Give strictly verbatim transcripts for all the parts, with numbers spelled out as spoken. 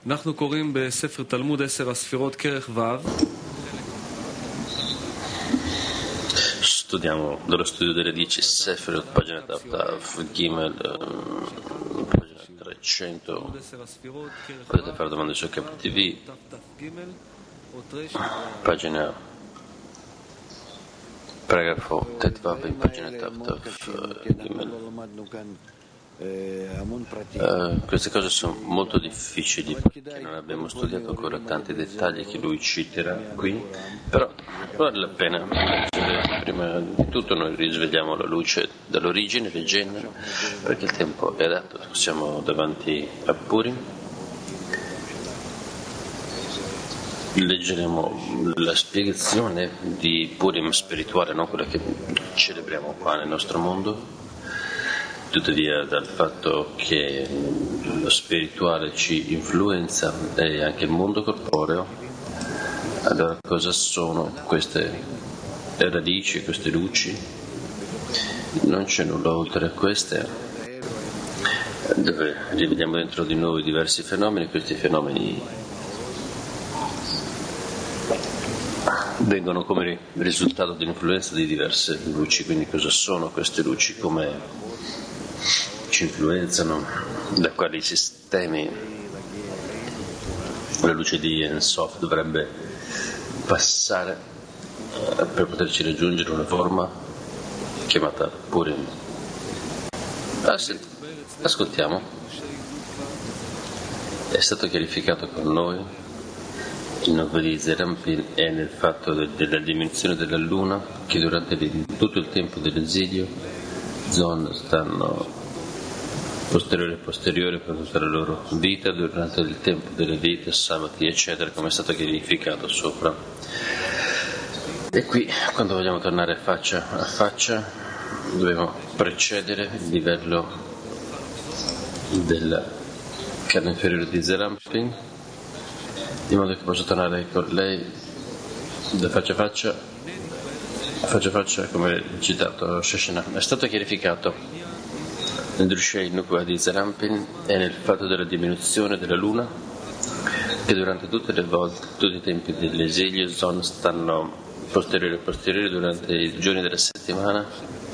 אנחנו קוראים בספר תלמוד עשר הספירות כרך ו'. Studiamo dallo studio delle dieci Sefirot, pagina Tav Gimel, pagina trecento. Potete fare domande su K T V, pagina paragrafo Tetvav in pagina Tav Tav Gimel. Uh, queste cose sono molto difficili perché non abbiamo studiato ancora tanti dettagli che lui citerà qui, però vale la pena leggere. Prima di tutto noi risvegliamo la luce dall'origine leggendo, perché il tempo è adatto, siamo davanti a Purim. Leggeremo la spiegazione di Purim spirituale, non quella che celebriamo qua nel nostro mondo. Tuttavia, dal fatto che lo spirituale ci influenza e anche il mondo corporeo, allora cosa sono queste radici, queste luci? Non c'è nulla oltre a queste, dove rivediamo dentro di noi diversi fenomeni. Questi fenomeni vengono come risultato dell'influenza di diverse luci. Quindi cosa sono queste luci? Come ci influenzano, da quali sistemi la luce di Ensof dovrebbe passare per poterci raggiungere una forma chiamata Purim. Ah, sì. Ascoltiamo. È stato chiarificato con noi il nome di Zerampin è nel fatto de- della diminuzione della luna, che durante il, tutto il tempo dell'esilio Zon stanno posteriore e posteriore per tutta la loro vita, durante il tempo delle vite, sabati eccetera, come è stato chiarificato sopra. E qui, quando vogliamo tornare faccia a faccia, dobbiamo precedere il livello della carne inferiore di Zerampin, di modo che possa tornare con lei da faccia a faccia, faccia a faccia, come citato Shoshana. È stato chiarificato nel Drushei Nukva di Zerampin e nel fatto della diminuzione della luna, che durante tutte le volte, tutti i tempi dell'esilio, Zon stanno posteriori e posteriori durante i giorni della settimana,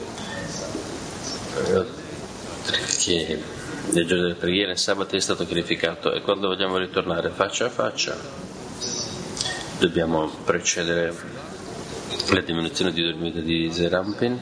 che nei giorni della preghiera, il sabato è stato chiarificato, e quando vogliamo ritornare faccia a faccia dobbiamo precedere la diminuzione di dormita di Zerampin,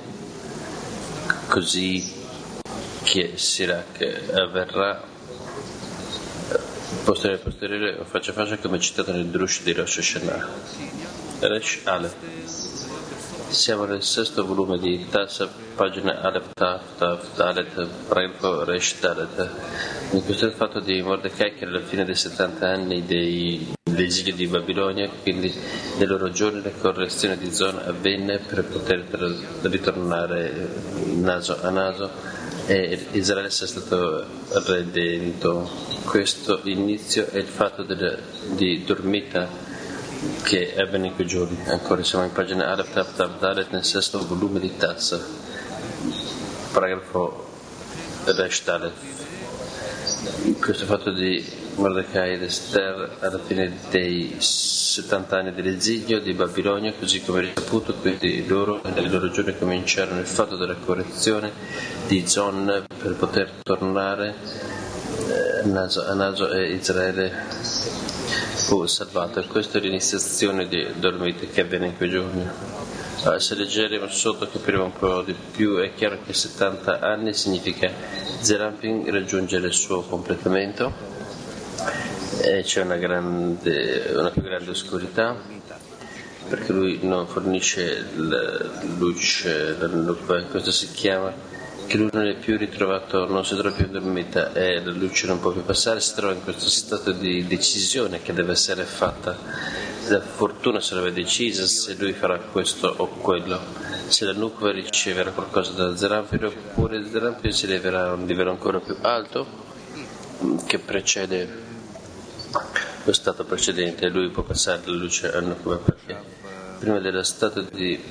così che Sirak avverrà posteriore posteriore o faccia a faccia, come citato nel Drush di Rosh Hashanah. Resh Ale. Siamo nel sesto volume di Tassa, pagina Aleph Taf Taf Dalet, paragrafo Resh Dalet. In questo è il fatto di Mordecai che alla fine dei settanta anni dei, dell'esilio di Babilonia, quindi nei loro giorni la correzione di Zon avvenne per poter ritornare naso a naso, e Israele è stato redento. Questo inizio è il fatto della, di dormita che avvenne in quei giorni. Ancora siamo in pagina Aleph Tav Tav Dalet nel sesto volume di Tassa, paragrafo Resh Dalet. Questo fatto di Mordecai ed Esther alla fine dei settanta anni dell'esilio di Babilonia, così come risaputo, quindi loro nei loro giorni cominciarono il fatto della correzione di Zon per poter tornare eh, naso a naso, e Israele fu salvato. E questa è l'iniziazione di dormite che avviene in quei giorni. Allora, se leggeremo sotto capiremo un po' di più. È chiaro che settanta anni significa Zerampin raggiungere il suo completamento, e c'è una grande, una più grande oscurità, perché lui non fornisce la luce, la, questo si chiama che lui non è più ritrovato, non si trova più in dormita e la luce non può più passare, si trova in questo stato di decisione che deve essere fatta. La fortuna sarebbe decisa se lui farà questo o quello, se la Nukva riceverà qualcosa da Zerampin, oppure Zerampin si leverà a un livello ancora più alto che precede lo stato precedente, e lui può passare la luce a Nukva, perché prima dello stato di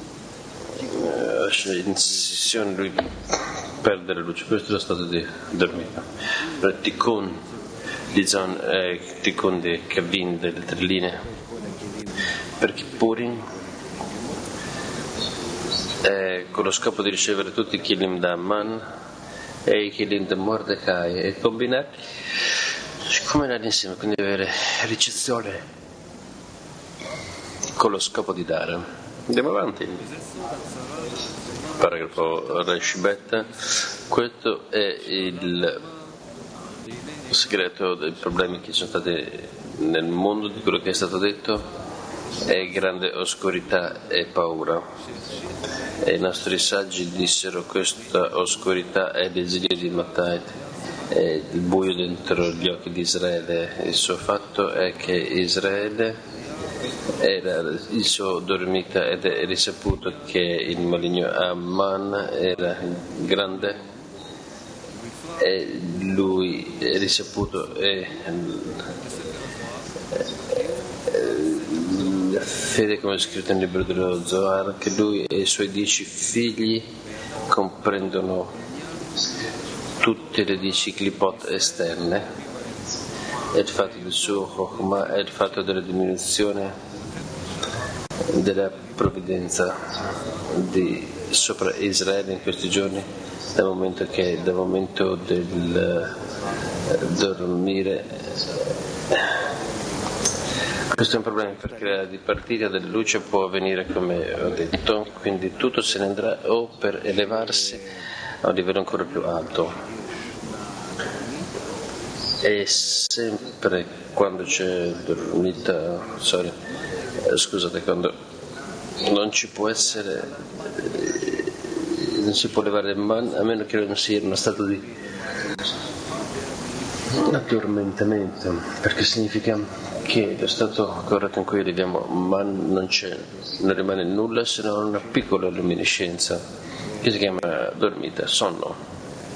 uh, incisione lui perde la luce. Questo è lo stato di dormita. Il tikkun di Zon e Tikkun di Kavin delle tre linee, perché Purim è con lo scopo di ricevere tutti i Kilim da Amman e i Kilim da Mordecai e combinarli come insieme, quindi avere ricezione con lo scopo di dare. Andiamo avanti. Paragrafo Resh Bet. Questo è il segreto dei problemi che sono stati nel mondo, di quello che è stato detto, è grande oscurità e paura. E i nostri saggi dissero: questa oscurità è il desiderio di Mattait, è il buio dentro gli occhi di Israele. Il suo fatto è che Israele era il suo dormita ed è risaputo che il maligno Amman era grande e lui è risaputo e la fede, come è scritto nel libro dello Zohar, che lui e i suoi dieci figli comprendono tutte le dieci clipot esterne, e il fatto del suo Chokhmah è il fatto della diminuzione della provvidenza di sopra Israele in questi giorni, dal momento che dal momento del dormire. Questo è un problema, perché la dipartita della luce può avvenire, come ho detto, quindi tutto se ne andrà o per elevarsi a un livello ancora più alto. E sempre quando c'è dormita, sorry, eh, scusate, quando non ci può essere, eh, non si può levare il man, a meno che non sia in uno stato di addormentamento, perché significa che lo stato corretto in cui arriviamo man non c'è, non rimane nulla se non una piccola luminescenza che si chiama dormita, sonno.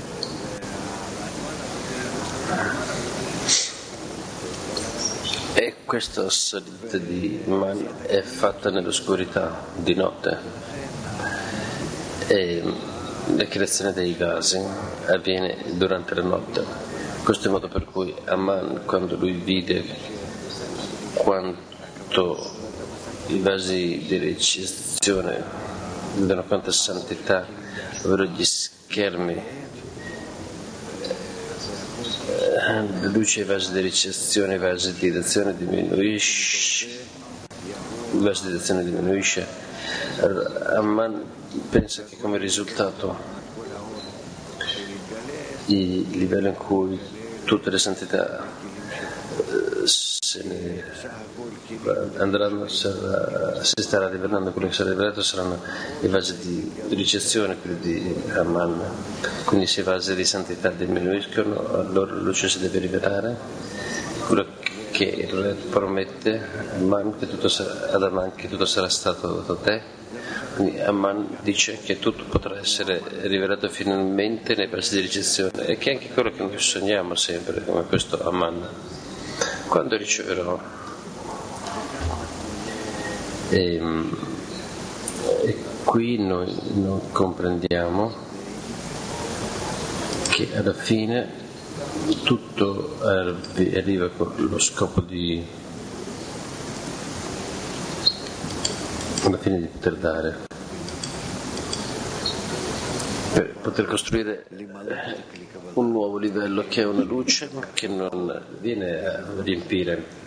E questa salita di man è fatta nell'oscurità di notte, e la creazione dei vasi avviene durante la notte. Questo è il modo per cui Amman, quando lui vide quanto i vasi di ricezione avevano quanta santità, ovvero gli schermi, la luce, i vasi di ricezione, i vasi di dazione diminuisce, i vasi di dazione diminuisce. Amman pensa che come risultato il livello in cui tutte le santità se ne andranno, sarà, si starà rivelando, quello che sarà rivelato saranno i vasi di ricezione, quelli di Amman. Quindi se i vasi di santità diminuiscono, allora la luce si deve rivelare, quello che il re promette Amman, che tutto sarà, ad Amman, che tutto sarà stato dato a te. Quindi Amman dice che tutto potrà essere rivelato finalmente nei vasi di ricezione, e che è anche quello che noi sogniamo sempre, come questo Amman. Quando riceverò, e, e qui noi non comprendiamo che alla fine tutto arriva con lo scopo di, alla fine di poter dare, per poter costruire un nuovo livello che è una luce che non viene a riempire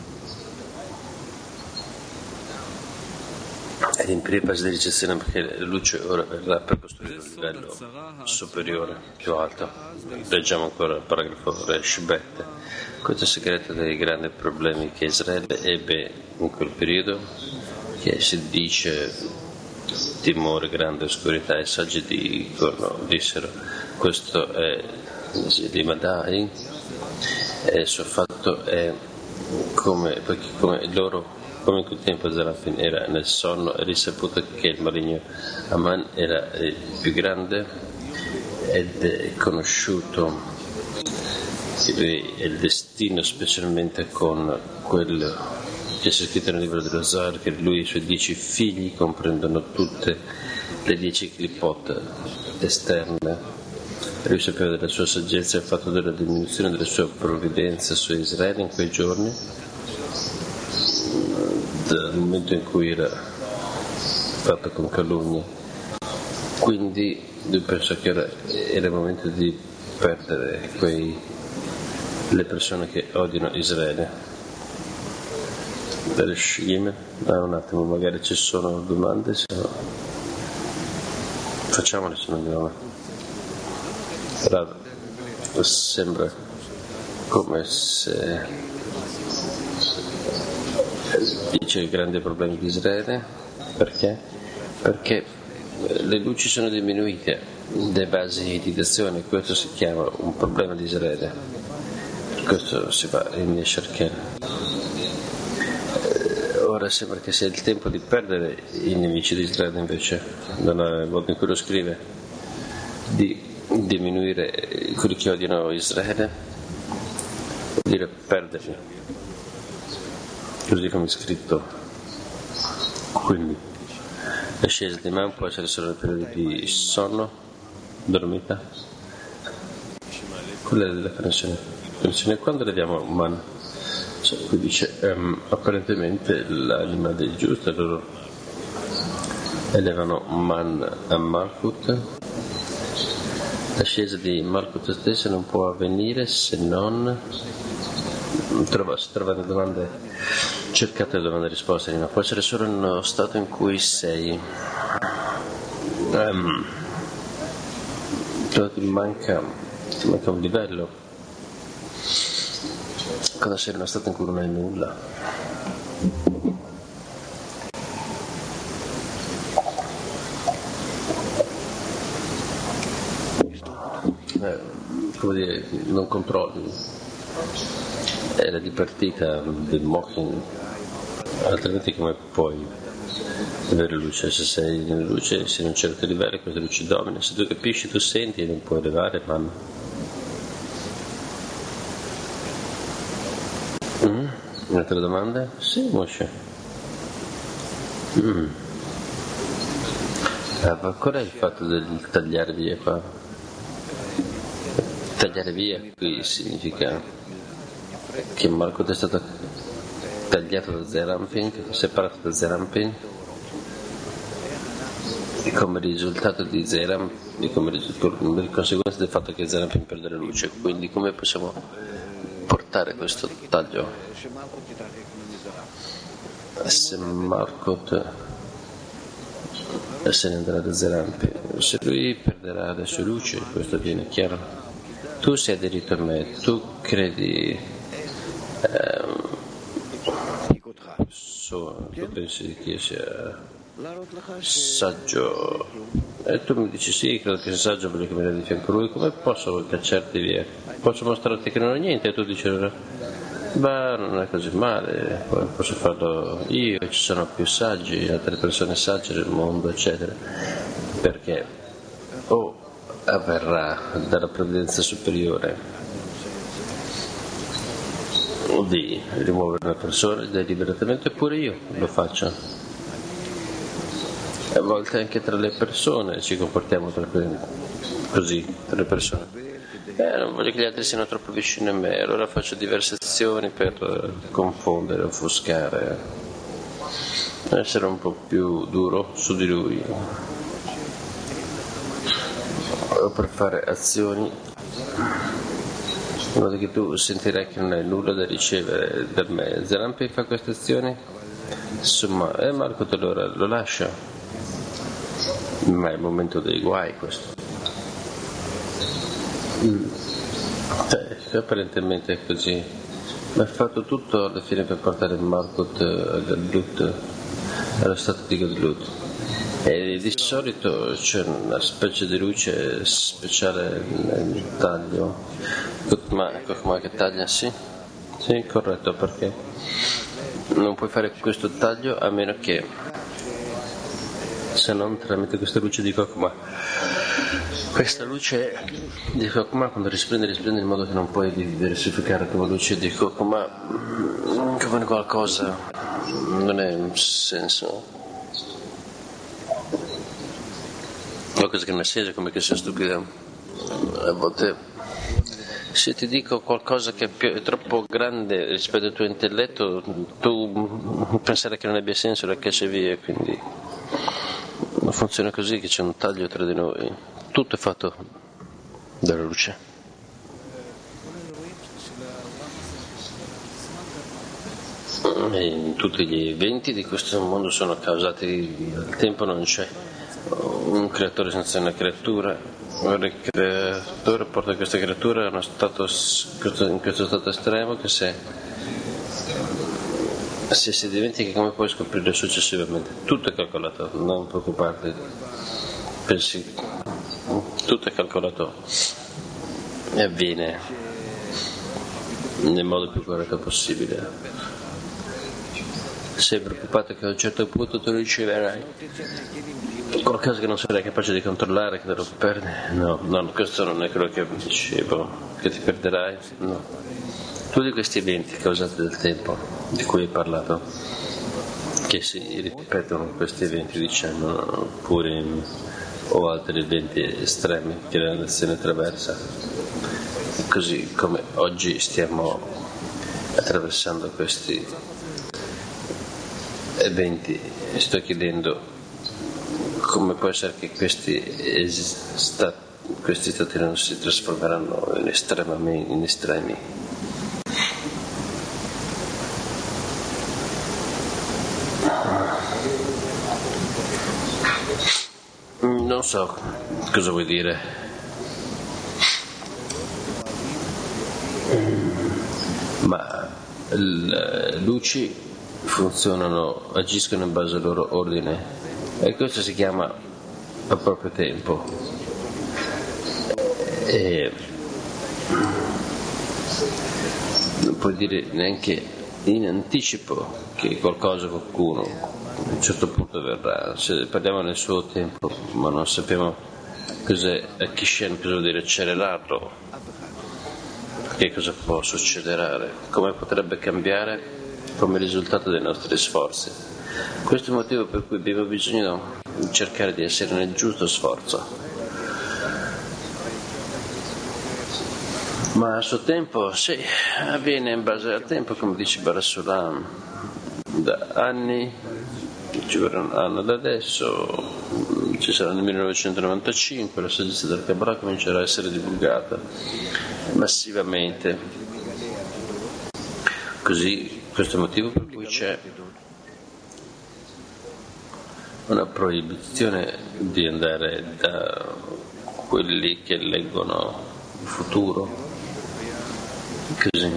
a riempire il vasi di ricezione, perché la luce ora verrà per costruire un livello superiore, più alto. Leggiamo ancora il paragrafo Resh Bet. Questo è il segreto dei grandi problemi che Israele ebbe in quel periodo, che si dice timore, grande oscurità. I saggi dicono, dissero: questo è di Madai, e il suo fatto è come, perché come loro, come in quel tempo Zarafin era nel sonno, è risaputo che il maligno Amman era il più grande, ed è conosciuto il, il destino, specialmente con quello che c'è scritto nel libro dello Zohar, che lui e i suoi dieci figli comprendono tutte le dieci clipot esterne, Lui sapeva della sua saggezza e il fatto della diminuzione della sua provvidenza su Israele in quei giorni, dal momento in cui era fatto con calunnia. Quindi lui pensò che era, era il momento di perdere quei, le persone che odiano Israele. Per Shimon, ah, un attimo, magari ci sono domande, se no facciamole, se non andiamo. Però sembra come se dice i grandi problemi di Israele. Perché? Perché le luci sono diminuite, le basi di d'azione, questo si chiama un problema di Israele. Questo si fa in Yesharken. Ora sembra che sia il tempo di perdere i nemici di Israele, invece, nel modo in cui lo scrive, di diminuire quelli che odiano Israele, vuol dire perderli, così come è scritto. Quindi l'ascesa di man può essere solo nel periodo di sonno, dormita. Quella è la connessione. Quando le diamo man, cioè, qui dice um, apparentemente l'anima dei giusti loro elevano man a Malkut. L'ascesa di Malkut stessa non può avvenire se non trova, se trovate domande, cercate domande e risposte, ma può essere solo nello stato in cui sei um, ti manca ti manca un livello, quando sei in uno stato in cui non hai nulla. Eh, come dire, non controlli, è la dipartita del mocking, altrimenti come puoi avere luce? Se sei nella luce, sei in un certo livello, questa luce domina, se tu capisci, tu senti e non puoi elevare man. Mm? Un'altra domanda? Sì, Moshe. Mm. Ah, ma qual è il fatto del tagliare via qua? Tagliare via qui significa che Malkut è stato tagliato da Zerampin, separato da Zerampin, e come risultato di Zeram, e come, come conseguenza del fatto che Zerampin perde la luce. Quindi come possiamo portare questo taglio? Se Malkut se ne andrà da Zerampin, se lui perderà le sue luci, questo viene chiaro. Tu sei aderito a me, tu credi, ehm, so, tu pensi che io sia saggio, e tu mi dici sì, credo che sia saggio, voglio che mi di fianco a lui, come posso cacciarti via? Posso mostrarti che non ho niente e tu dici beh, non è così male, posso farlo io, ci sono più saggi, altre persone sagge nel mondo, eccetera. Perché o avverrà dalla provvidenza superiore o di rimuovere una persona deliberatamente, oppure io lo faccio. A volte anche tra le persone ci comportiamo così, tra le persone. Eh, non voglio che gli altri siano troppo vicini a me, allora faccio diverse azioni per confondere, offuscare, essere un po' più duro su di lui, o per fare azioni in modo che tu sentirai che non hai nulla da ricevere da me. Zerampin fa queste azioni, insomma, e eh, Marco allora lo lascia, ma è il momento dei guai questo. Mm. Cioè, apparentemente è così, ma ha fatto tutto alla fine per portare Malkut a Gadlut, allo stato di Gadlut. E di solito c'è una specie di luce speciale nel taglio, ma Kokma che taglia, sì, sì, corretto, perché non puoi fare questo taglio a meno che, se non tramite questa luce di Kokma. Questa luce di Kokma, quando risplende, risplende in modo che non puoi diversificare come luce di Kokma come qualcosa, non è un senso. Qualcosa che non ha senso, come che sia stupido. a volte se ti dico qualcosa che è, più, è troppo grande rispetto al tuo intelletto, tu penserai che non abbia senso, la cacci via, quindi non funziona così, che c'è un taglio tra di noi. Tutto è fatto dalla luce. E tutti gli eventi di questo mondo sono causati dal tempo, non c'è un creatore senza una creatura. Il creatore porta questa creatura in, uno stato, in questo stato estremo che se, se si dimentica come puoi scoprire successivamente. Tutto è calcolato, non preoccuparti, pensi, tutto è calcolato e avviene nel modo più corretto possibile. Sei preoccupato che a un certo punto tu riceverai qualcosa che non sarai capace di controllare, che te lo perdi? No, no, questo non è quello che dicevo, che ti perderai, no. Tutti questi eventi causati dal tempo di cui hai parlato, che si ripetono questi eventi, diciamo, pure in, o altri eventi estremi che la nazione attraversa, così come oggi stiamo attraversando questi eventi, sto chiedendo come può essere che questi, sta, questi stati non si trasformeranno in, estremamente, in estremi. Non so cosa vuoi dire. Ma le luci funzionano, agiscono in base al loro ordine. E questo si chiama a proprio tempo. E non puoi dire neanche in anticipo che qualcosa, qualcuno a un certo punto verrà. Se parliamo nel suo tempo, ma non sappiamo cos'è Kishen, cosa vuol dire accelerarlo, che cosa può succedere, come potrebbe cambiare come risultato dei nostri sforzi. Questo è il motivo per cui abbiamo bisogno di cercare di essere nel giusto sforzo. Ma a suo tempo, sì, avviene in base al tempo, come dice Barasulam, da anni, ci vorrà un anno da adesso, ci sarà nel millenovecentonovantacinque, la saggezza del Kabbalah comincerà a essere divulgata massivamente. Così, questo è il motivo per cui c'è una proibizione di andare da quelli che leggono il futuro così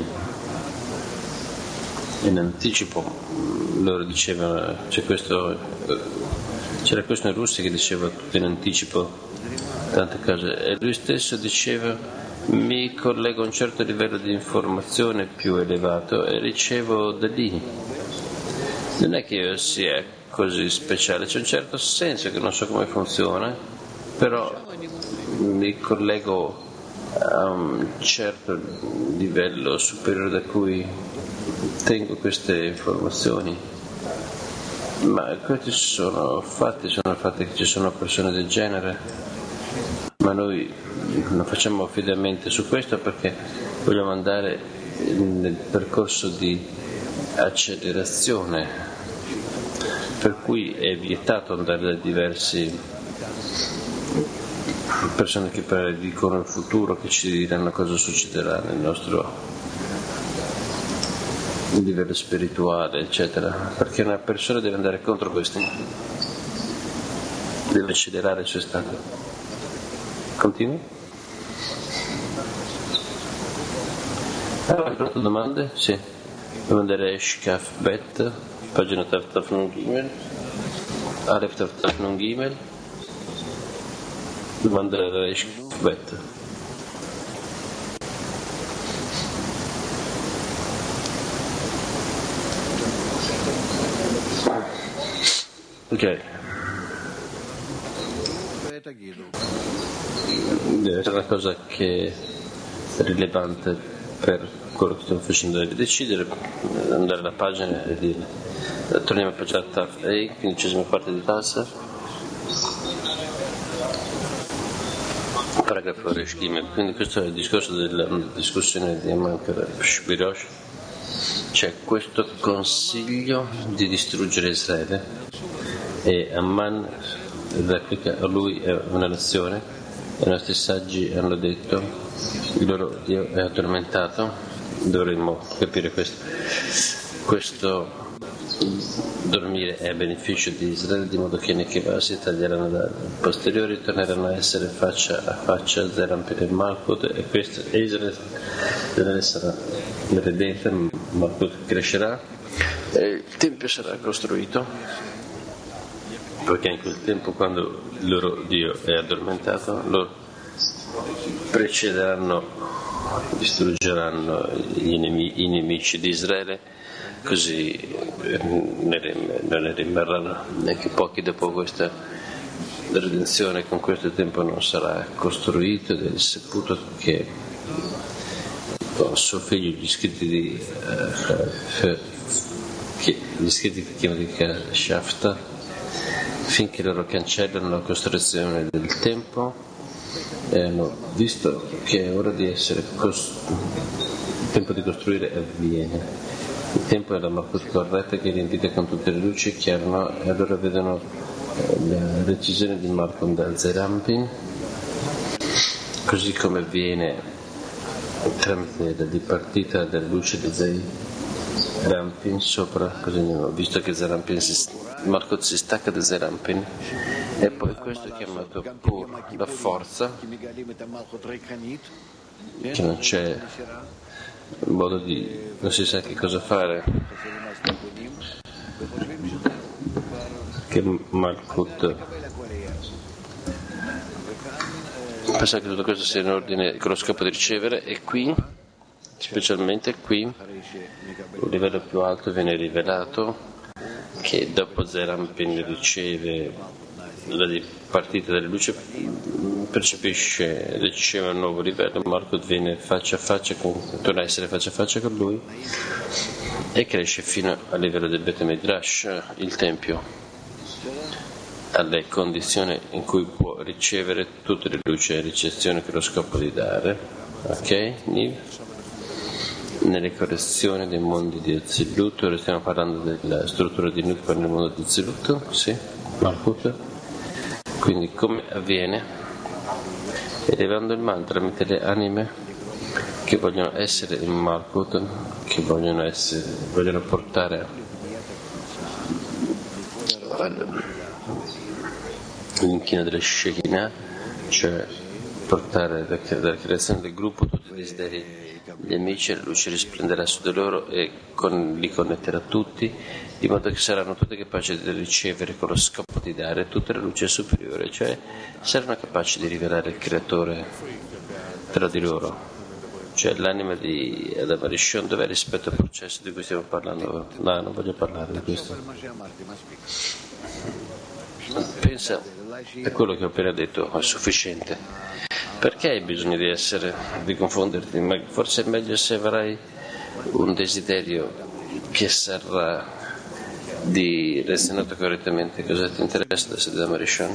in anticipo. Loro dicevano, c'è questo, c'era questo in Russia che diceva tutto in anticipo tante cose, e lui stesso diceva: mi collego a un certo livello di informazione più elevato e ricevo da lì. Non è che io sia così speciale, c'è un certo senso che non so come funziona, però mi collego a un certo livello superiore da cui tengo queste informazioni. Ma questi sono fatti, sono fatti che ci sono persone del genere, ma noi non facciamo affidamento su questo perché vogliamo andare nel percorso di accelerazione, per cui è vietato andare da diversi persone che predicono il futuro, che ci diranno cosa succederà nel nostro livello spirituale, eccetera, perché una persona deve andare contro questo, deve accelerare il suo stato. Continui? Hai domande? Sì. Devo andare a Shkaf Bet, pagina Taftafnun Gimel, Aref Taftafnun Gimel, devo andare a Shkaf Bet. Ok. Deve essere una cosa che è rilevante per quello che stiamo facendo, deve decidere, andare alla pagina e dire. Torniamo a pagina Taf A, quindicesima parte di Tassa. Paragrafo Reshkim. Quindi questo è il discorso della discussione di Amman per Shpirosh. C'è questo consiglio di distruggere Israele e Amman replica a lui è una lezione e i nostri saggi hanno detto il loro Dio è addormentato. Dovremmo capire questo. Questo dormire è a beneficio di Israele, di modo che nei Keva si taglieranno da posteriori, torneranno a essere faccia a faccia Zerampin e Malkut, e questo Israele, Israele sarà redenta, Malkut crescerà e il Tempio sarà costruito, perché in quel tempo, quando il loro Dio è addormentato, loro precederanno, distruggeranno gli nemici, i nemici di Israele, così non ne rimarranno neanche pochi dopo questa redenzione. Con questo tempo non sarà costruito ed è saputo che con suo figlio gli scritti di uh, che gli scritti che chiamano di Shafta, finché loro cancellano la costruzione del tempo e hanno visto che è ora di essere costru- il tempo di costruire avviene. Il tempo è la Malkut corretta che è riempita con tutte le luci, chiarano, e allora vedono la recisione di Malkut da Zerampin, così come avviene tramite la dipartita della luce di Zerampin sopra, così abbiamo visto che Zerampin si, Malkut si stacca da Zerampin, e poi questo è chiamato Pur, la forza, che non c'è modo di, non si sa che cosa fare, che Malkut pensa che tutto questo sia in ordine con lo scopo di ricevere, e qui, specialmente qui, il livello più alto viene rivelato che dopo Zerampin riceve la partita delle luci, percepisce, riceve un nuovo livello, Malkut viene faccia a faccia con, torna a essere faccia a faccia con lui e cresce fino al livello del Bet Midrash, il Tempio, alle condizioni in cui può ricevere tutte le luci e ricezioni che lo scopo di dare. Ok? Niv? Nelle correzioni dei mondi di Azilut, ora stiamo parlando della struttura di Nukva nel mondo di Azilut, sì, Malkut. Quindi come avviene? Elevando il mal tramite le anime che vogliono essere in Malkut, che vogliono essere, vogliono portare l'inchino delle Shekinah, cioè portare dalla creazione del gruppo tutti i desideri degli amici, e la luce risplenderà su di loro e con, li connetterà tutti, di modo che saranno tutti capaci di ricevere con lo scopo di dare tutta la luce superiore, cioè saranno capaci di rivelare il Creatore tra di loro, cioè l'anima di Adam Rishon. Dov'è rispetto al processo di cui stiamo parlando? No, non voglio parlare di questo. Pensa a quello che ho appena detto, è sufficiente. Perché hai bisogno di essere, di confonderti? Ma forse è meglio se avrai un desiderio che sarà di relazionato correttamente. Cosa ti interessa da Sedam Rishon?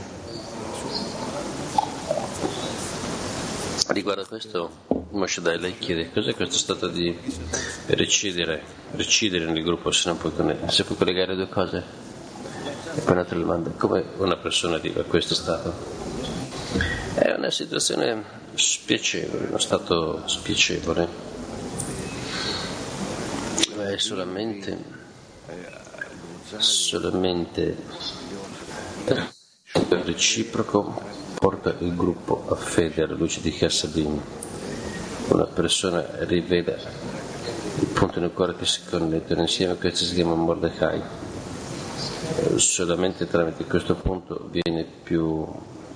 Riguardo a questo, Moshe Dai lei chiede cos'è questo stato di recidere, recidere nel gruppo, se non puoi, se puoi collegare le due cose. E poi un'altra domanda: come una persona arriva a questo stato? È una situazione spiacevole, uno stato spiacevole, è solamente solamente reciproco porta il gruppo a fede alla luce di Chassadim. Una persona rivela il punto nel cuore che si connettono insieme, questo si chiama Mordechai. Solamente tramite questo punto viene più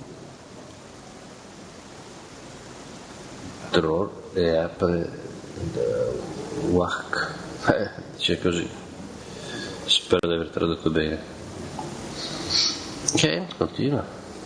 Dror e apre Wach, eh, dice così. Spero di aver tradotto bene. Ok, continua.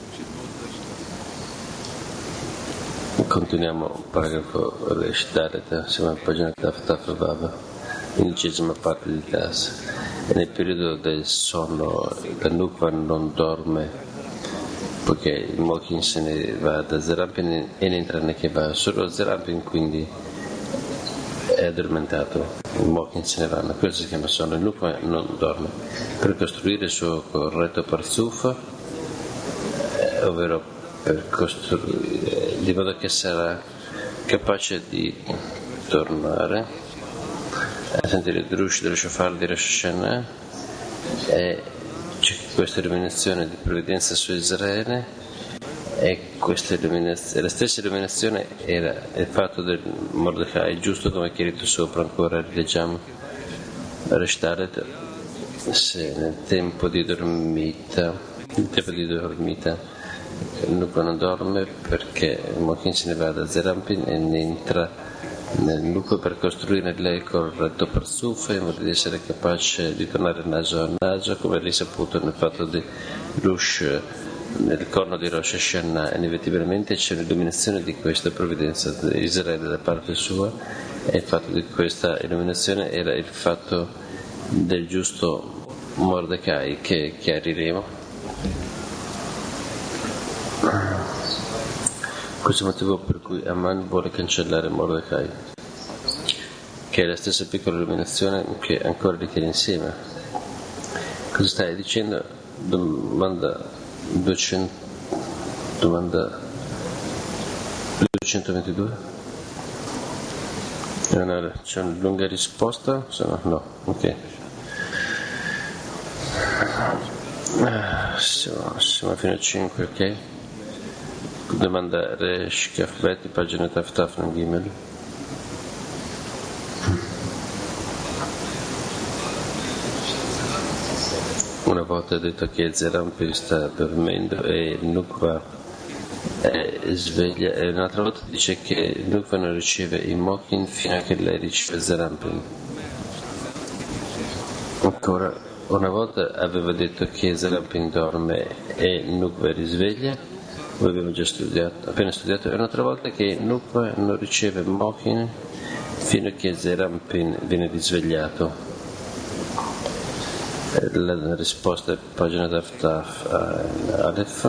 Continuiamo, paragrafo Resh Dalet, siamo a pagina Taf Vava, undicesima parte di classe. E nel periodo del sonno la Nukva non dorme poiché Mokin se ne va da Zerampin e ne entra ne che va solo Zerampin, quindi è addormentato. Il Mokin se ne va, ma questo si chiama sonno. Il Nukva non dorme. Per costruire il suo corretto Parzuf, eh, ovvero per costruire di modo che sarà capace di tornare a sentire il drush dello shofar di Rosh Hashanah, e c'è questa illuminazione di provvidenza su Israele, e questa illuminazione, la stessa illuminazione era il fatto del Mordecai, giusto come chiarito sopra. Ancora rileggiamo Reshtalet: se nel tempo di dormita nel tempo di dormita il Nukva non dorme, perché Mokin se ne va da Zerampin e ne entra nel Nukva per costruire lei il corretto Parzuf, in modo di essere capace di tornare naso a naso, come risaputo nel fatto di Rush nel corno di Rosh Hashanah. Inevitabilmente c'è l'illuminazione di questa provvidenza di Israele da parte sua, e il fatto di questa illuminazione era il fatto del giusto Mordecai, che chiariremo. Questo è il motivo per cui Aman vuole cancellare Mordecai, che è la stessa piccola illuminazione che ancora li tiene insieme. Cosa stai dicendo? Domanda duecento, domanda duecentoventidue. Allora, c'è una lunga risposta? No, no, ok. Siamo, siamo fino a cinque, ok? Domanda Resh Kafbet, pagina Taftaf Gimel. Una volta detto che Zerampin sta dormendo e il Nukva è sveglia, e un'altra volta dice che il Nukva non riceve i Mokin fino a che lei riceve Zerampin. Ancora, una volta aveva detto che Zerampin dorme e il Nukva risveglia, lo abbiamo già studiato, appena studiato, e un'altra volta che il Nukva non riceve Mokin fino a che Zerampin viene risvegliato. La risposta è pagina Taftaf Aleph.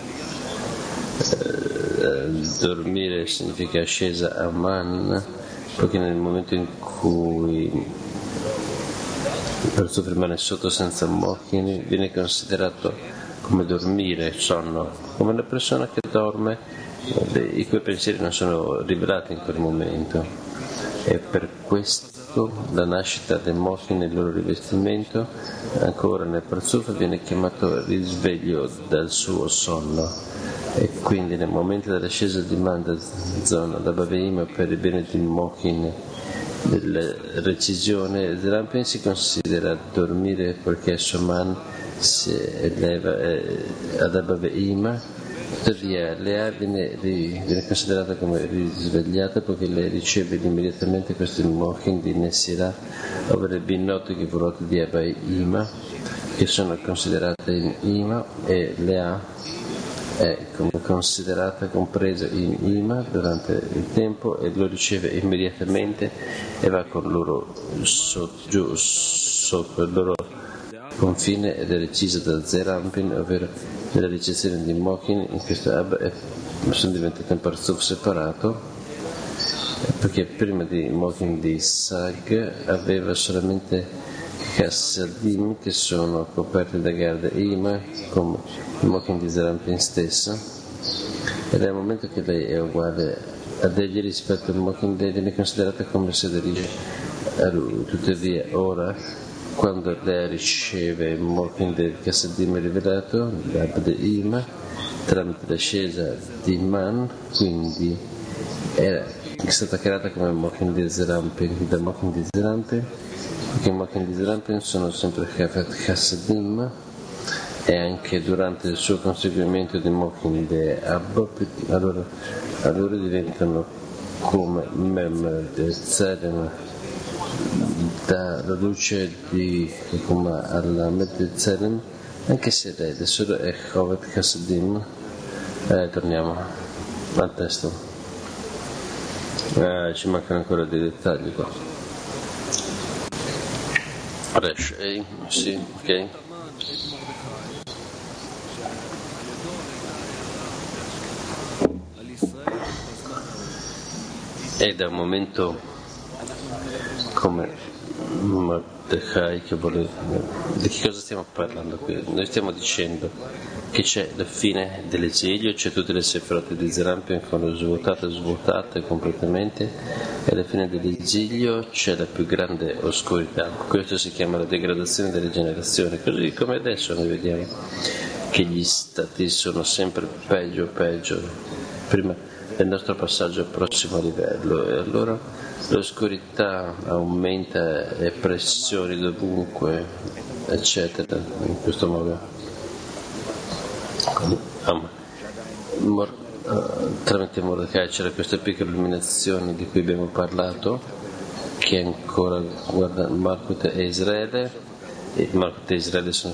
Dormire significa ascesa a Man, perché nel momento in cui il Parzuf rimane sotto senza Mokin viene considerato come dormire, sonno, come una persona che dorme, i cui pensieri non sono rivelati in quel momento, e per questo la nascita del Mokin nel loro rivestimento ancora nel Parzuf viene chiamato risveglio dal suo sonno, e quindi nel momento dell'ascesa di Man da zona da Baveima per il bene di Mokin della recisione, Zerampin si considera dormire perché Soman si eleva ad Abaveima. Tuttavia Lea viene, viene considerata come risvegliata perché lei riceve immediatamente questi Mokin di Nessira, ovvero il binotto che volate di Abaima, che sono considerate in Ima, e Lea è come considerata compresa in Ima durante il tempo, e lo riceve immediatamente e va con loro so, giù sotto il loro confine, ed è recisa da Zerampin, ovvero nella ricezione di Mokin. In questo Ab sono diventate un Parzuf separato, perché prima di Mokin di Sag aveva solamente Chassadim che sono coperti da Garda Ima, come il Mokin di Zerampin stesso, ed è il momento che lei è uguale ad egli rispetto al Mokin, lei viene considerata come se dirige a lui. Tuttavia ora, quando lei riceve il Mokin del Chassadim rivelato, l'Abd Ima, tramite l'ascesa di Man, quindi era stata creata come Mokin di Zerampin, da Mokin di Zerampin, perché i Mokin di Zerampin sono sempre Chafat Chassadim, e anche durante il suo conseguimento di Mokin di Abba, allora, allora diventano come Mem del Zedem, dalla luce di come alla Medzelem, anche se lei adesso è Chovet Chassadim. Eh, torniamo al testo, eh, ci mancano ancora dei dettagli qua. Resh, eh, sì, ok. è da un momento come Mordecai che vuole... Di che cosa stiamo parlando qui? Noi stiamo dicendo che c'è la fine dell'esilio, c'è tutte le seferote di Zerampion che sono svuotate, svuotate completamente, e alla fine dell'esilio c'è la più grande oscurità. Questo si chiama la degradazione delle generazioni, così come adesso noi vediamo che gli stati sono sempre peggio e peggio prima del nostro passaggio al prossimo livello, e allora l'oscurità aumenta e pressioni dovunque, eccetera, in questo modo. Um, Mor- uh, tramite Mordecai c'era questa piccola illuminazione di cui abbiamo parlato, che ancora guarda Malkut e Israele, e Malkut e Israele sono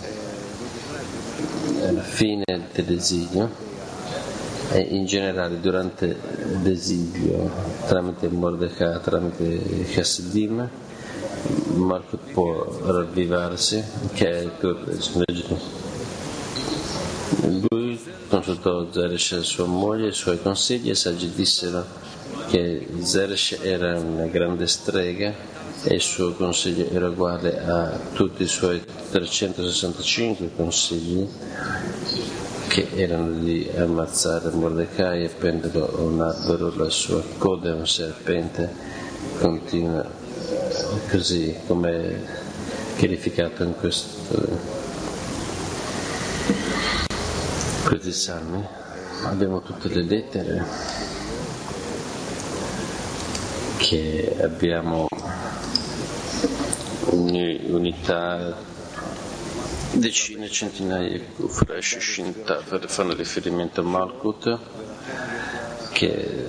alla fine dell'esilio, e in generale durante l'esilio tramite Mordecai, tramite Chassidim, Malkut può ravvivarsi, che è il Lui consultò Zeresh e sua moglie, i suoi consigli, e i saggi dissero che Zeresh era una grande strega e il suo consiglio era uguale a tutti i suoi trecentosessantacinque consigli, che erano di ammazzare Mordecai e appenderlo a un albero, la sua coda è un serpente, continua così come chiarificato in questo. Questi salmi abbiamo tutte le lettere che abbiamo unità, decine, centinaia di Kufresh, Shinta, fanno riferimento a Malkut, che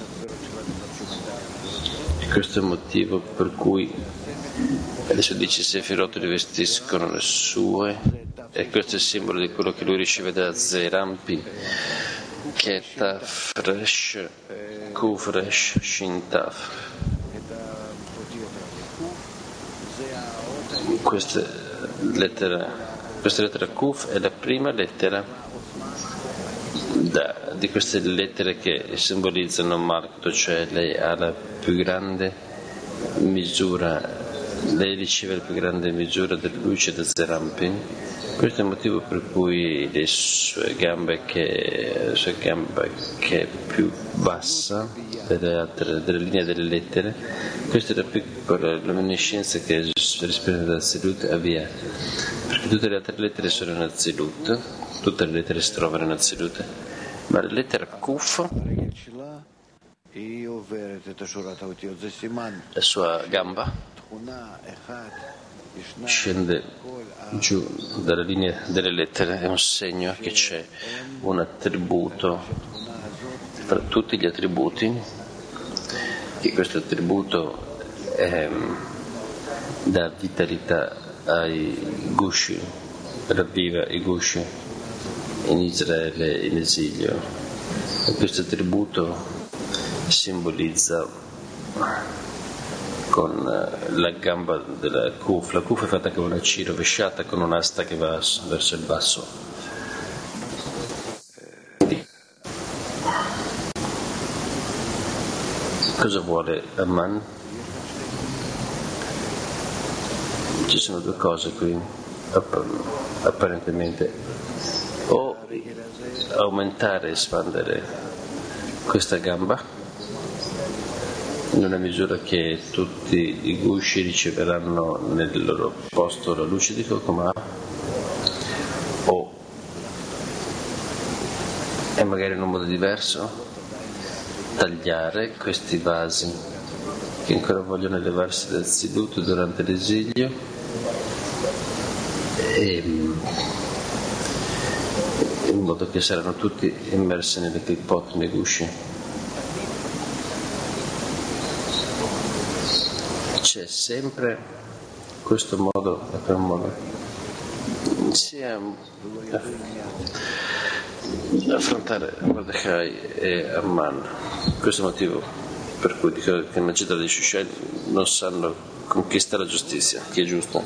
questo è il motivo per cui adesso dice Sefirot rivestiscono le sue, e questo è il simbolo di quello che lui riceve da Zerampi, che è Tafresh, Kufresh, Shintaf. Questa lettera, questa lettera Kuf è la prima lettera da, di queste lettere che simbolizzano Malkut, cioè lei ha la più grande misura, lei riceve la più grande misura della luce da Zerampi. Questo è il motivo per cui le sue gambe che, la sua gamba che è più bassa delle, altre, delle linee delle lettere, questa è la piccola luminescenza che risponde dal Zilut a via, perché tutte le altre lettere sono in Zilut, tutte le lettere si trovano in Zilut, ma la lettera Kuf, la sua gamba scende giù dalla linea delle lettere, è un segno che c'è un attributo fra tutti gli attributi, che questo attributo è, dà vitalità ai Gushi, ravviva i Gushi in Israele in esilio, e questo attributo simbolizza con la gamba della Kuf. La Kuf è fatta con una C rovesciata con un'asta che va verso il basso. Cosa vuole Amman? Ci sono due cose qui, apparentemente: o aumentare e espandere questa gamba in una misura che tutti i Gushi riceveranno nel loro posto la luce di Kokoma, o, e magari in un modo diverso, tagliare questi vasi che ancora vogliono elevarsi dal Zilut durante l'esilio, e, in modo che saranno tutti immersi nelle clipot nei Gushi. C'è sempre questo modo, per un modo, sia affrontare Mordecai e Amman. Questo è il motivo per cui dico che nella città di Shushan non sanno con chi sta la giustizia, chi è giusto.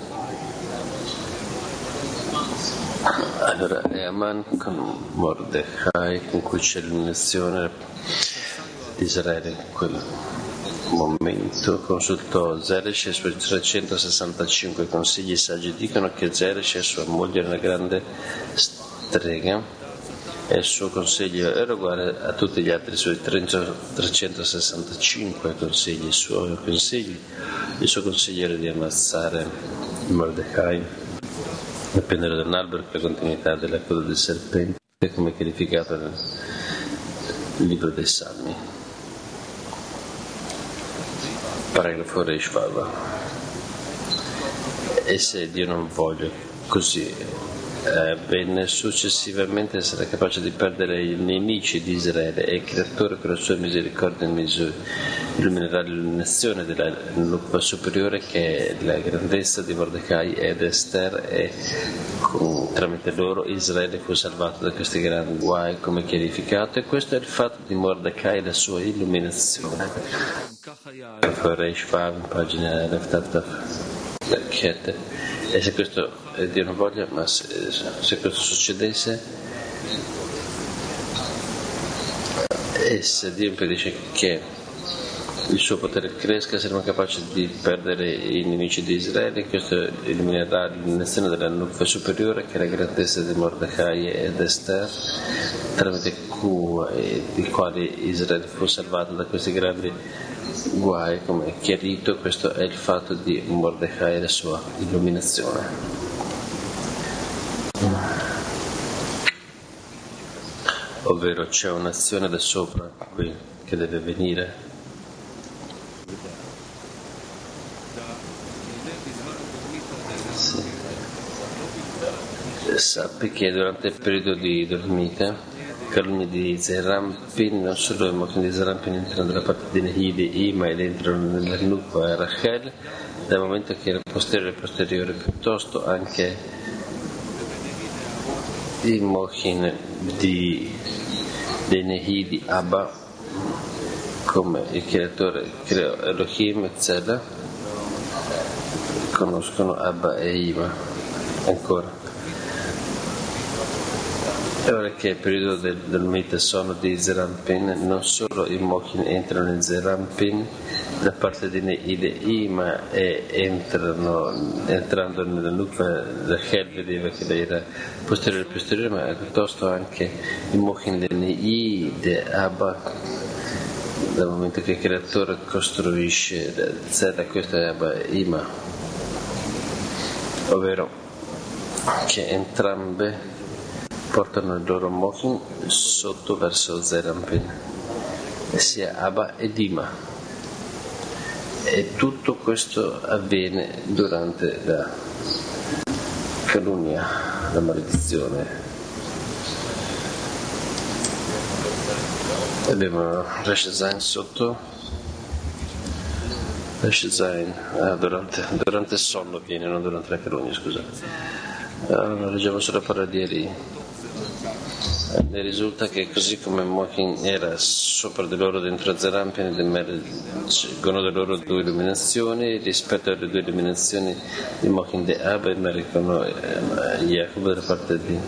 Allora è Amman con Mordecai, con cui c'è l'illuminazione, di Israele in quel momento consultò Zeresh e i suoi trecentosessantacinque consigli saggi. Dicono che Zeresh e sua moglie erano una grande strega e il suo consiglio era uguale a tutti gli altri suoi trecentosessantacinque consigli. I suoi consigli, il suo consiglio era di ammazzare Mordecai e prendere da un albero per la continuità della coda del serpente, come codificato nel libro dei Salmi. Paragrafo Reish Vav. E se Dio non voglia così avvenne, successivamente essere capace di perdere i nemici di Israele, e il creatore con la sua misericordia illuminerà l'illuminazione della nukva superiore, che è la grandezza di Mordecai ed Esther, e con, tramite loro Israele fu salvato da questi grandi guai, come chiarificato, e questo è il fatto di Mordecai e la sua illuminazione. Reish Vav, pagina Leftaf. E se questo, eh, Dio non voglia, ma se, se questo succedesse, e se Dio impedisce che il suo potere cresca, saremo capaci di perdere i nemici di Israele. Questo illuminerà l'illuminazione della nukva superiore, che è la grandezza di Mordecai ed Esther, tramite cui di quali Israele fu salvato da questi grandi guai, come è chiarito. Questo è il fatto di Mordecai e la sua illuminazione. Ovvero c'è un'azione da sopra qui che deve venire. Sì. Sappi che durante il periodo di dormita calunnie di Zerampin, non solo i mochini di Zerampin entrano dalla parte di Nehidi, Ima, ed entrano nella nukva Rachel, dal momento che era posteriore e posteriore, piuttosto anche i mochin di, di Nehidi, Abba, come il creatore creò Elohim e Zela, conoscono Abba e Ima ancora. E ora che è il periodo del, del mite sono di Zerampin, non solo i mochin entrano in Zerampin da parte di Neide Ima, e entrano, entrando nella nukva Rachel vedeva che lei era posteriore e posteriore, ma piuttosto anche i mochin di Neide Abba, dal momento che il creatore costruisce Zera, questo è Abba e Ima, ovvero che entrambe portano il loro mochin sotto verso Zerampin, sia Abba ed Ima, e tutto questo avviene durante la calunnia, la maledizione. Abbiamo Resh Zain sotto, Resh Zain, ah, durante, durante il sonno viene, non durante la calunnia, scusate. Allora, leggiamo sulla parola di Eli. Ne risulta che così come Mochin era sopra di loro dentro Zerampin, ed emergono da loro due illuminazioni, rispetto alle due illuminazioni di Mochin de Abba emergono Jacob dalla parte di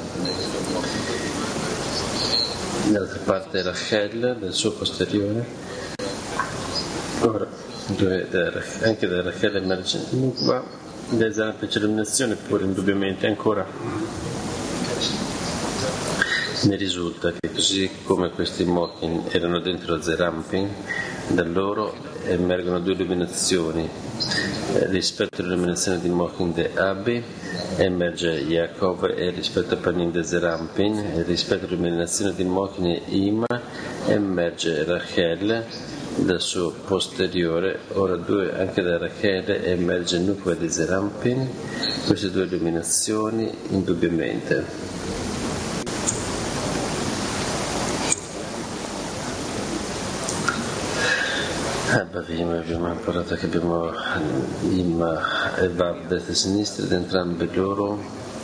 dall'altra parte Rachel del suo posteriore. Ora anche da Rachel emerge Nukva, da Zerampin c'è illuminazione, pure indubbiamente ancora. Ne risulta che così come questi mochin erano dentro Zerampin, da loro emergono due illuminazioni. Rispetto all'illuminazione di Mochin de Abi emerge Yaakov, e rispetto a Panim de Zerampin, e rispetto all'illuminazione di Mochin e Ima emerge Rachel dal suo posteriore. Ora due anche da Rachel emerge Nukva di Zerampin, queste due illuminazioni indubbiamente. Abavim, abbiamo imparato che abbiamo Ima e Vav destra e sinistra, ed entrambi loro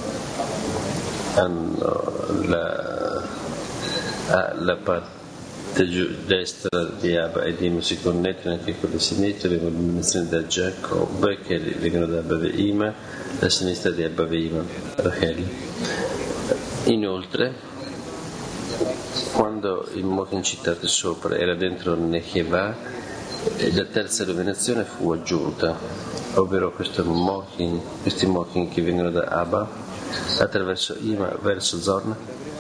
hanno la, la parte giù, destra di Abba e di Ima si connettono anche con la sinistra, abbiamo l'illuminazione da Giacobbe che vengono da Abba e Ima, la sinistra di Abba e Ima, Rachel. Inoltre Quando il Mokin citato sopra era dentro Necheva, la terza illuminazione fu aggiunta, ovvero questo Mokin, questi Mokin che vengono da Abba attraverso Ima verso Zorn.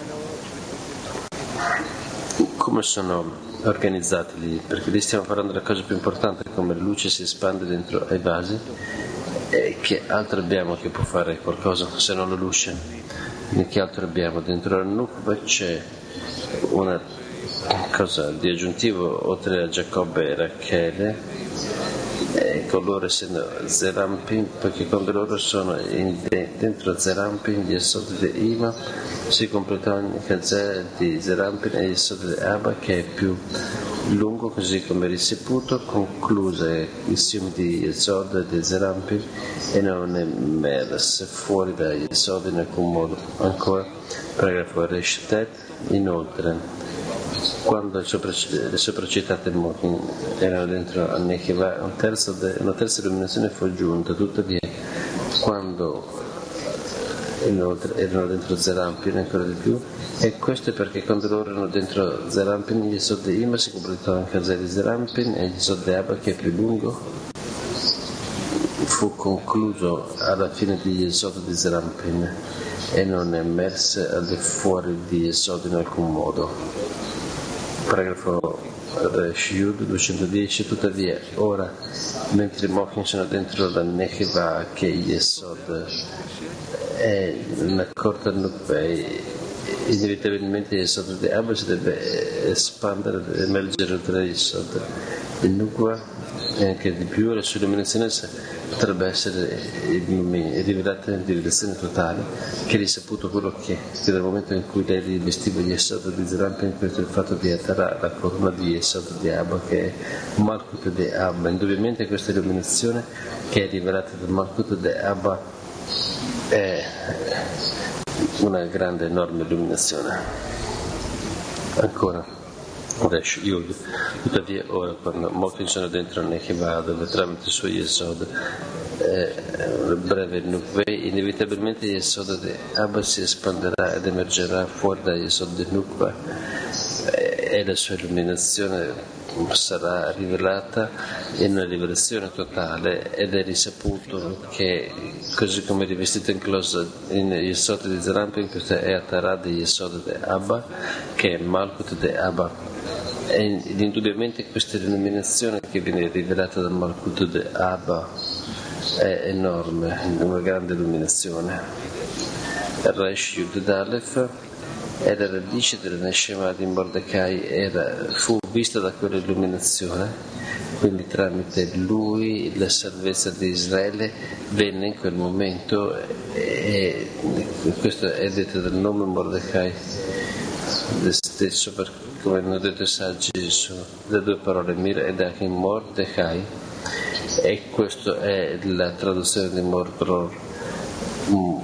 Come sono organizzati lì? Perché lì stiamo parlando della cosa più importante, come la luce si espande dentro ai vasi, e che altro abbiamo che può fare qualcosa se non la luce? E che altro abbiamo? Dentro la Nukva c'è una cosa di aggiuntivo oltre a Giacobbe e Rachele, e con loro essendo Zerampin, perché quando loro sono in de, dentro Zerampin gli Yesod di Ima si completano il Kazer di Zerampin e gli Yesod di Abba, che è più lungo, così come risaputo, concluse il Sium di Yesod di Zerampin e non è emerse fuori da Yesod in alcun modo. Ancora, paragrafo Reshtet, inoltre quando le sopracitate Mokin erano dentro a Necheva, un terzo de, una terza illuminazione fu aggiunta, tuttavia quando inoltre erano dentro Zerampin ancora di più, e questo è perché quando loro erano dentro Zerampin gli Yesod di Ima si completavano il Kazer di Zerampin e gli Yesod di Abba, che è più lungo, fu concluso alla fine di Yesod di Zerampin e non emerse al di fuori di Yesod in alcun modo. Paragrafo Shiud duecentodieci, tuttavia ora mentre i Mokin sono dentro la Necheva, che Yesod è una corta Nukvei, inevitabilmente Yesod di Abba si deve espandere, emergere oltre Yesod il Nukva, e anche di più la sua illuminazione potrebbe essere rivelata in rivelazione totale, che è risaputo quello che, che dal momento in cui lei rivestiva Yesod di Zerampin, questo è il fatto di Atara, la corona di Yesod di Abba, che è Malkut di Abba. Indubbiamente questa illuminazione che è rivelata da Malkut di Abba è una grande, enorme illuminazione. Ancora Resh Yud, tuttavia ora quando Mokin sono dentro Necheva, dove tramite il suo Yesod eh, breve Nukvei, inevitabilmente Yesod di Abba si espanderà ed emergerà fuori da Yesod di Nukva, eh, e la sua illuminazione sarà rivelata in una rivelazione totale, ed è risaputo che così come è rivestito in closa in Yesod di Zerampin, questo è Atara di Yesod di Abba, che è Malkut di Abba. Ed indubbiamente questa illuminazione che viene rivelata dal Malkut di Abba è enorme, una grande illuminazione. Resh Yud Dalef è la radice della Neshama di Mordecai, era, fu vista da quell'illuminazione, quindi tramite lui la salvezza di Israele venne in quel momento, e questo è detto dal nome Mordecai stesso, per, come hanno detto i saggi, sono le due parole Mir ed Achim Mordecai, e questa è la traduzione di Mordor. Mm.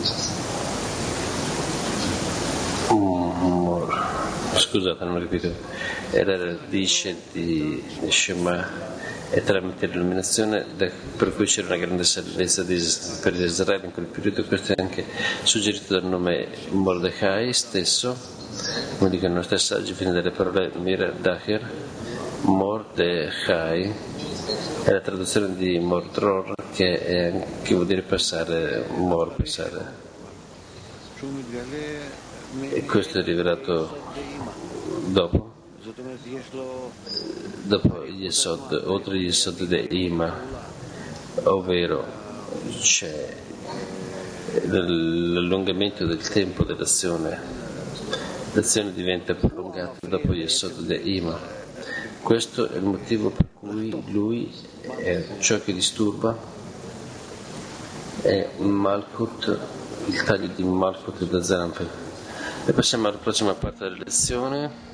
Scusate, non mi ripeto, era la radice di Shema, e tramite l'illuminazione per cui c'era una grande salvezza di, per Israele in quel periodo. Questo è anche suggerito dal nome Mordecai stesso, come dicono i nostri saggi, viene dalle parole Mir Dacher. Mordecai è la traduzione di Mordor, che, è, che vuol dire passare, Mor, passare. E questo è rivelato dopo, dopo Yesod, oltre Yesod di Ima, ovvero c'è l'allungamento del tempo dell'azione. L'azione diventa prolungata dopo Yesod di Ima. Questo è il motivo per cui lui è ciò che disturba, è Malkut, il taglio di Malkut da Zerampin. E passiamo alla prossima parte della lezione.